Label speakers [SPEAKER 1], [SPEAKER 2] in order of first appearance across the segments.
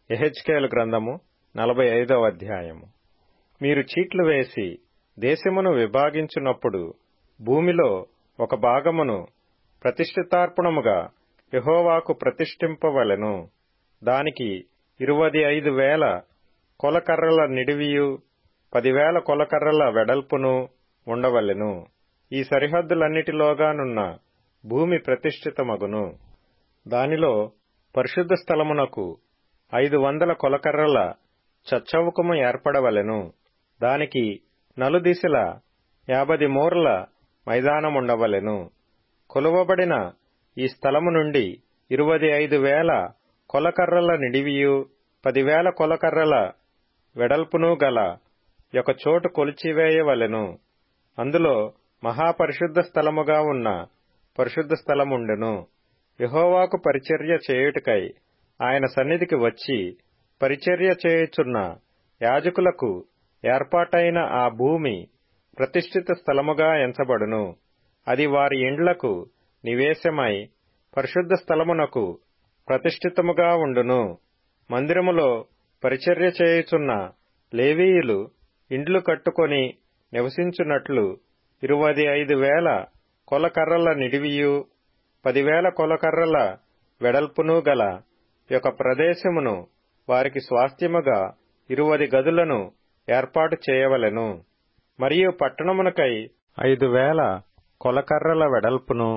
[SPEAKER 1] యెహెజ్కేలు గ్రంథము 45వ అధ్యాయము. మీరు చీట్లు వేసి దేశమును విభాగించున్నప్పుడు భూమిలో ఒక భాగమును ప్రతిష్ఠితార్పణముగా యెహోవాకు ప్రతిష్ఠింపవలెను. దానికి 25,000 కొలకర్రల నిడివియు 10,000 కొలకర్రల వెడల్పును ఉండవలెను. ఈ సరిహద్దులన్నిటిలోగానున్న భూమి ప్రతిష్ఠితమగును. దానిలో పరిశుద్ధ స్థలమునకు 500 కొలకర్రల చచ్చౌకము ఏర్పడవలెను. దానికి నలుదిశల 50 మూరల మైదానముండవలెను. కొలువబడిన ఈ స్థలము నుండి 25,000 కొలకర్రల నిడివియు 10,000 కొలకర్రల వెడల్పును గల ఒక చోటు కొలిచివేయవలెను. అందులో మహాపరిశుద్ధ స్థలముగా ఉన్న పరిశుద్ధ స్థలముండెను. యెహోవాకు పరిచర్య చేయుటకై ఆయన సన్నిధికి వచ్చి పరిచర్య చేయుచున్న యాజకులకు ఏర్పాటైన ఆ భూమి ప్రతిష్ఠిత స్థలముగా ఎంచబడును. అది వారి ఇండ్లకు నివేశమై పరిశుద్ధ స్థలమునకు ప్రతిష్ఠితముగా ఉండును. మందిరములో పరిచర్య చేయుచున్న లేవీయులు ఇండ్లు కట్టుకొని నివసించున్నట్లు 25,000 కొలకర్రల నిడివియు 10,000 కొలకర్రల వెడల్పును గల ఒక ప్రదేశమును వారికి స్వాస్థ్యముగా 20 గదులను ఏర్పాటు చేయవలెను. మరియు పట్టణమునకై 5,000 కొలకర్రల వెడల్పును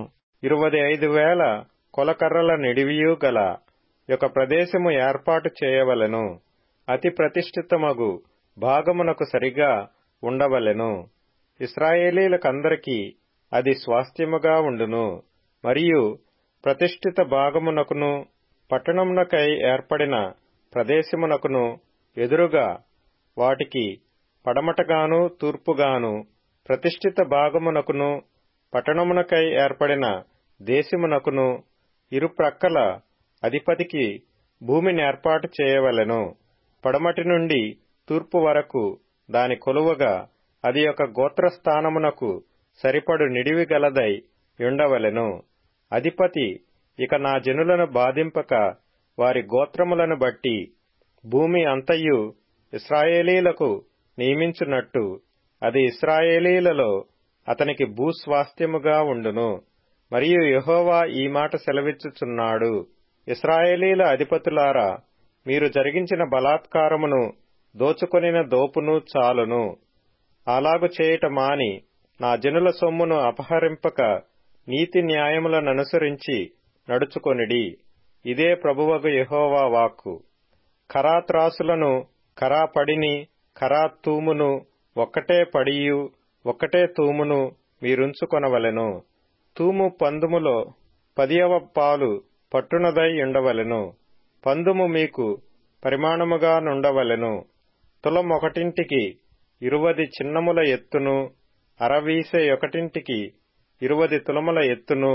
[SPEAKER 1] 25,000 కొలకర్రల నిడివియు గల ఒక ప్రదేశము ఏర్పాటు చేయవలెను. అతి ప్రతిష్ఠితమగు భాగమునకు సరిగా ఉండవలెను. ఇశ్రాయేలీలకందరికీ అది స్వాస్థ్యముగా ఉండును. మరియు ప్రతిష్ఠిత భాగమునకును పట్టణమునకై ఏర్పడిన ప్రదేశమునకును ఎదురుగా వాటికి పడమటగాను తూర్పుగాను ప్రతిష్ఠిత భాగమునకును పట్టణమునకై ఏర్పడిన దేశమునకును ఇరుప్రక్కల అధిపతికి భూమిని ఏర్పాటు చేయవలెను. పడమటి నుండి తూర్పు వరకు దాని కొలువగా అది ఒక గోత్రస్థానమునకు సరిపడు నిడివి గలదై ఉండవలెను. అధిపతి ఇక నా జనులను బాధింపక వారి గోత్రములను బట్టి భూమి అంతయు ఇశ్రాయేలీలకు నియమించున్నట్టు అది ఇశ్రాయేలీలలో అతనికి భూస్వాస్థ్యముగా ఉండును. మరియు యెహోవా ఈ మాట సెలవిచ్చుచున్నాడు: ఇశ్రాయేలీల అధిపతులారా, మీరు జరిగించిన బలాత్కారమును దోచుకొనిన దోపును చాలును. అలాగు చేయుట మాని నా జనుల సొమ్మును అపహరింపక నీతి న్యాయములననుసరించి నడుచుకొనిడి. ఇదే ప్రభువగు యెహోవా వాక్కు. కరా త్రాసులను, కరా పడిని, కరా తూమును, ఒక్కటే పడియు ఒక్కటే తూమును మీరుంచుకొనవలెను. తూము పందుములో 10వ పాలు పట్టునదై ఉండవలెను. పందుము మీకు పరిమాణముగా నుండవలెను. తులం ఒకటింటికి 20 చిన్నముల ఎత్తును, అరవీసె ఒకటింటికి 20 తులముల ఎత్తును,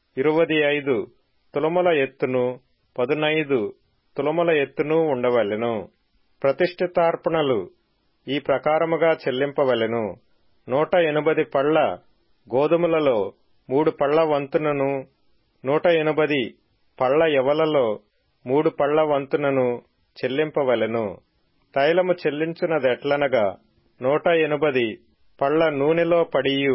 [SPEAKER 1] 25 తులముల ఎత్తును, 15 తులముల ఎత్తును ఉండవలెను. ప్రతిష్ఠితార్పణలు ఈ ప్రకారముగా చెల్లింపవలెను. 180 పళ్ల గోధుమలలో 3 పళ్ల వంతునను, 180 పళ్ల యవలలో 3 పళ్ల వంతునను చెల్లింపవలెను. తైలము చెల్లించునదెట్లనగా 180 పళ్ల నూనెలో పడియు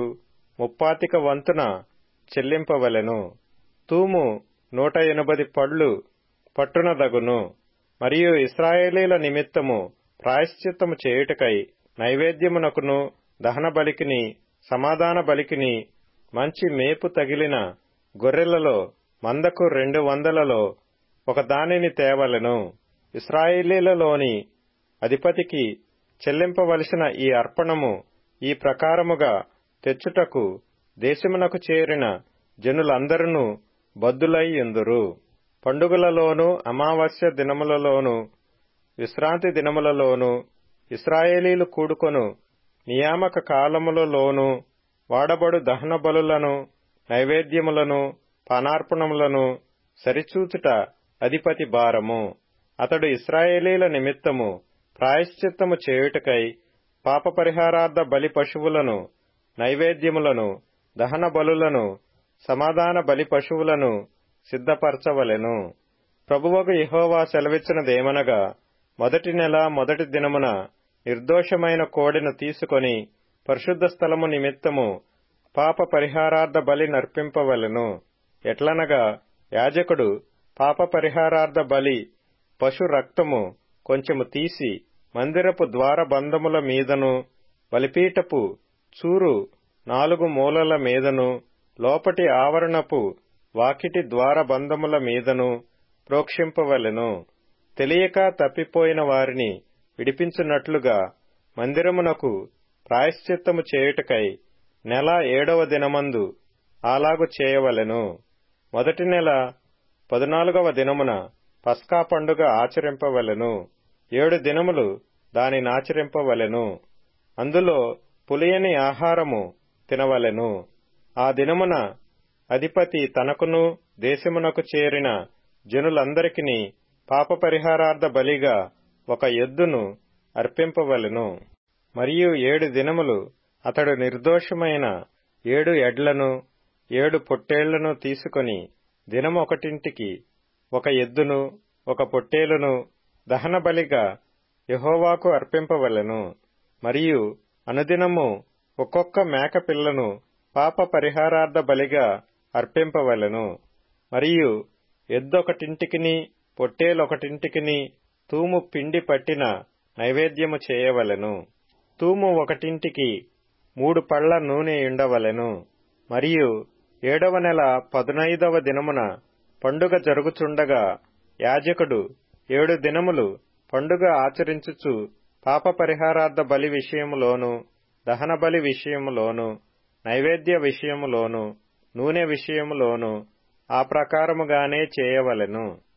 [SPEAKER 1] 30 వంతున చెల్లింపవలెను. తూము 180 పళ్లు పట్టునదగును. మరియు ఇశ్రాయేలీల నిమిత్తము ప్రాయశ్చిత్తము చేయుటకై నైవేద్యమునకును దహన బలికిని సమాధాన బలికిని మంచి మేపు తగిలిన గొర్రెలలో మందకు 200లలో ఒక దానిని తేవలెను. ఇశ్రాయేలీలలోని అధిపతికి చెల్లింపవలసిన ఈ అర్పణము ఈ ప్రకారముగా తెచ్చుటకు దేశమునకు చేరిన జనులందరూ బద్ధులై యుందురు. పండుగలలోను, అమావాస్య దినములలోను, విశ్రాంతి దినములలోను, ఇశ్రాయేలీలు కూడుకొను నియామక కాలములలోను వాడబడు దహన బలులను, నైవేద్యములను, పానార్పణములను సరిచూచుట అధిపతి భారము. అతడు ఇశ్రాయేలీల నిమిత్తము ప్రాయశ్చిత్తము చేయుటకై పాపపరిహారార్థ బలి పశువులను, నైవేద్యములను, దహన బలులను, సమాధాన బలి పశువులను సిద్ధపరచవలెను. ప్రభువగు యెహోవా సెలవిచ్చినదేమనగా, మొదటి నెల మొదటి దినమున నిర్దోషమైన కోడెను తీసుకొని పరిశుద్ధ స్థలము నిమిత్తము పాప పరిహారార్థ బలి నర్పింపవలెను. ఎట్లనగా యాజకుడు పాప పరిహారార్థ బలి పశు రక్తము కొంచెము తీసి మందిరపు ద్వారబంధముల మీదను బలిపీఠపు చూరు 4 మూలల మీదను లోపటి ఆవరణపు వాకిటి ద్వారబంధముల మీదను ప్రోక్షింపవలెను. తెలియక తప్పిపోయిన వారిని విడిపించున్నట్లుగా మందిరమునకు ప్రాయశ్చిత్తము చేయుటకై నెల 7వ దినమందు అలాగు చేయవలెను. మొదటి నెల 14వ దినమున పస్కా పండుగ ఆచరింపవలెను. 7 దినములు దానినాచరింపవలెను. అందులో పులియని ఆహారము తినవలెను. ఆ దినమున అధిపతి తనకును దేశమునకు చేరిన జనులందరికిని పాపపరిహారార్థ బలిగా ఒక ఎద్దును అర్పింపవలెను. మరియు 7 దినములు అతడు నిర్దోషమైన 7 ఎడ్లను 7 పొట్టేళ్లను తీసుకొని దినమొకటింటికి ఒక ఎద్దును ఒక పొట్టేలును దహనబలిగా యెహోవాకు అర్పింపవలెను. మరియు అనుదినము ఒక్కొక్క మేకపిల్లను పాప పరిహారార్థ బలిగా అర్పింపవలెను. మరియు ఎద్దొకటింటికిని పొట్టేలొకటింటికిని తూము పిండి పట్టిన నైవేద్యము చేయవలెను. తూము ఒకటింటికి 3 పళ్ల నూనె ఉండవలెను. మరియు 7వ నెల 15వ దినమున పండుగ జరుగుచుండగా యాజకుడు 7 దినములు పండుగ ఆచరించుచు పాప పరిహారార్థ బలి విషయములోను దహన బలి విషయములోను నైవేద్య విషయములోను నూనె విషయములోను ఆ ప్రకారముగానే చేయవలెను.